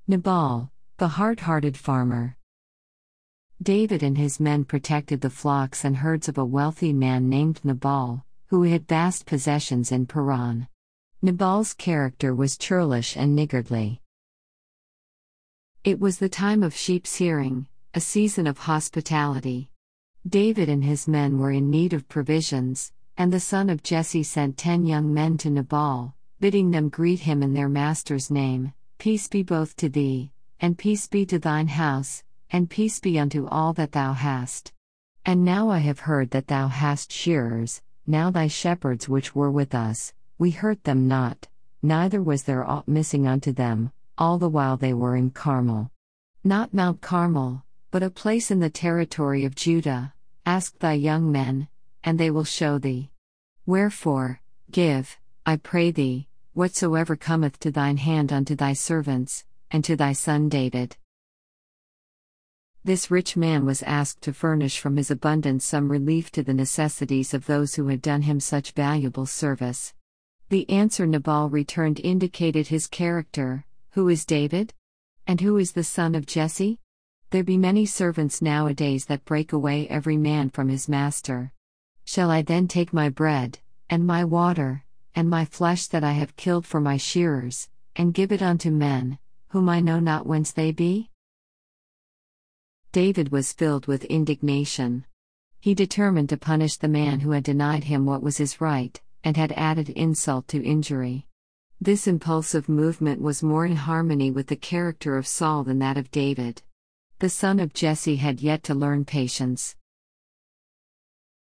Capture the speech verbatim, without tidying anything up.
Nabal, the hard-hearted farmer. David and his men protected the flocks and herds of a wealthy man named Nabal, who had vast possessions in Paran. Nabal's character was churlish and niggardly. It was the time of sheep's hearing, a season of hospitality. David and his men were in need of provisions, and the son of Jesse sent ten young men to Nabal, bidding them greet him in their master's name. Peace be both to thee, and peace be to thine house, and peace be unto all that thou hast. And now I have heard that thou hast shearers, now thy shepherds which were with us, we hurt them not, neither was there aught missing unto them, all the while they were in Carmel. Not Mount Carmel, but a place in the territory of Judah. Ask thy young men, and they will show thee. Wherefore, give, I pray thee, whatsoever cometh to thine hand unto thy servants, and to thy son David. This rich man was asked to furnish from his abundance some relief to the necessities of those who had done him such valuable service. The answer Nabal returned indicated his character. Who is David? And who is the son of Jesse? There be many servants nowadays that break away every man from his master. Shall I then take my bread, and my water, and my flesh that I have killed for my shearers, and give it unto men, whom I know not whence they be? David was filled with indignation. He determined to punish the man who had denied him what was his right, and had added insult to injury. This impulsive movement was more in harmony with the character of Saul than that of David. The son of Jesse had yet to learn patience.